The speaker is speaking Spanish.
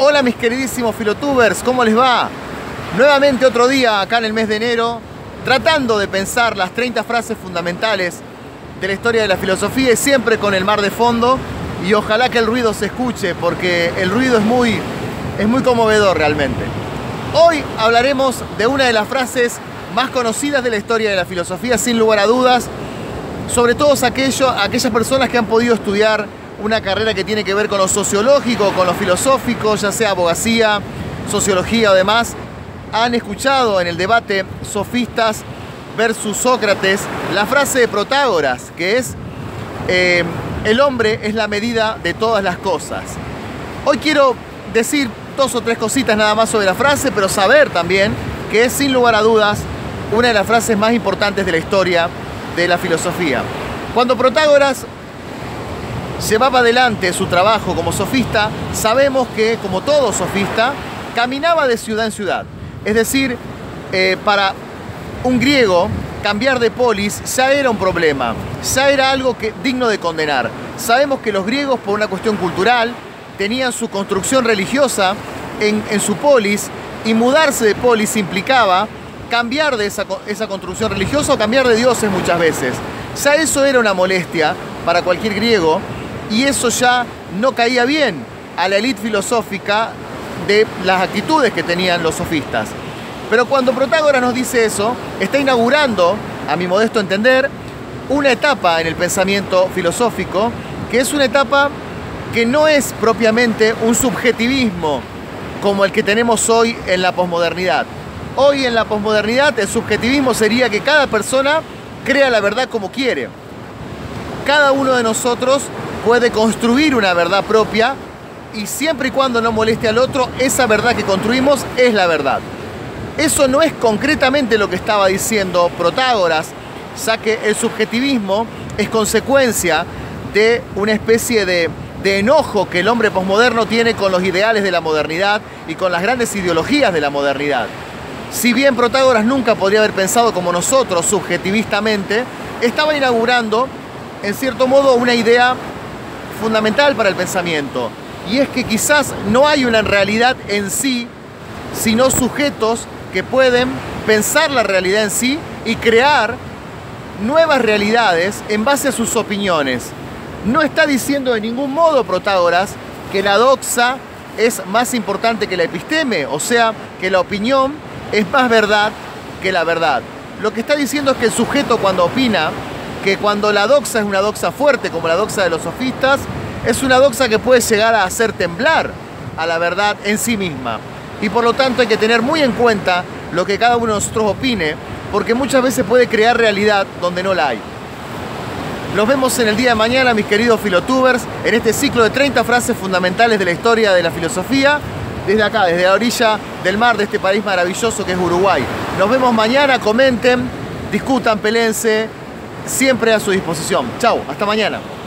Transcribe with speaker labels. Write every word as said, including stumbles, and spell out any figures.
Speaker 1: Hola mis queridísimos filotubers, ¿cómo les va? Nuevamente otro día acá en el mes de enero, tratando de pensar las treinta frases fundamentales de la historia de la filosofía y siempre con el mar de fondo, y ojalá que el ruido se escuche porque el ruido es muy, es muy conmovedor realmente. Hoy hablaremos de una de las frases más conocidas de la historia de la filosofía, sin lugar a dudas, sobre todo aquello, aquellas personas que han podido estudiar una carrera que tiene que ver con lo sociológico, con lo filosófico, ya sea abogacía, sociología o demás, han escuchado en el debate sofistas versus Sócrates la frase de Protágoras, que es eh, el hombre es la medida de todas las cosas. Hoy quiero decir dos o tres cositas nada más sobre la frase, pero saber también que es sin lugar a dudas una de las frases más importantes de la historia de la filosofía. Cuando Protágoras llevaba adelante su trabajo como sofista, sabemos que, como todo sofista, caminaba de ciudad en ciudad. Es decir, eh, para un griego, cambiar de polis ya era un problema, ya era algo que, digno de condenar. Sabemos que los griegos, por una cuestión cultural, tenían su construcción religiosa en, en su polis, y mudarse de polis implicaba cambiar de esa, esa construcción religiosa o cambiar de dioses muchas veces. Ya eso era una molestia para cualquier griego, y eso ya no caía bien a la élite filosófica de las actitudes que tenían los sofistas. Pero cuando Protágoras nos dice eso, está inaugurando, a mi modesto entender, una etapa en el pensamiento filosófico, que es una etapa que no es propiamente un subjetivismo como el que tenemos hoy en la posmodernidad. Hoy en la posmodernidad el subjetivismo sería que cada persona crea la verdad como quiere. Cada uno de nosotros puede construir una verdad propia, y siempre y cuando no moleste al otro, esa verdad que construimos es la verdad. Eso no es concretamente lo que estaba diciendo Protágoras, ya que el subjetivismo es consecuencia de una especie de, de enojo que el hombre posmoderno tiene con los ideales de la modernidad y con las grandes ideologías de la modernidad. Si bien Protágoras nunca podría haber pensado como nosotros subjetivistamente, estaba inaugurando, en cierto modo, una idea fundamental para el pensamiento, y es que quizás no hay una realidad en sí, sino sujetos que pueden pensar la realidad en sí y crear nuevas realidades en base a sus opiniones. No está diciendo de ningún modo Protágoras que la doxa es más importante que la episteme, o sea, que la opinión es más verdad que la verdad. Lo que está diciendo es que el sujeto, cuando opina, que cuando la doxa es una doxa fuerte, como la doxa de los sofistas, es una doxa que puede llegar a hacer temblar a la verdad en sí misma. Y por lo tanto hay que tener muy en cuenta lo que cada uno de nosotros opine, porque muchas veces puede crear realidad donde no la hay. Nos vemos en el día de mañana, mis queridos filotubers, en este ciclo de treinta frases fundamentales de la historia de la filosofía, desde acá, desde la orilla del mar de este país maravilloso que es Uruguay. Nos vemos mañana, comenten, discutan, pelense, siempre a su disposición. Chau, hasta mañana.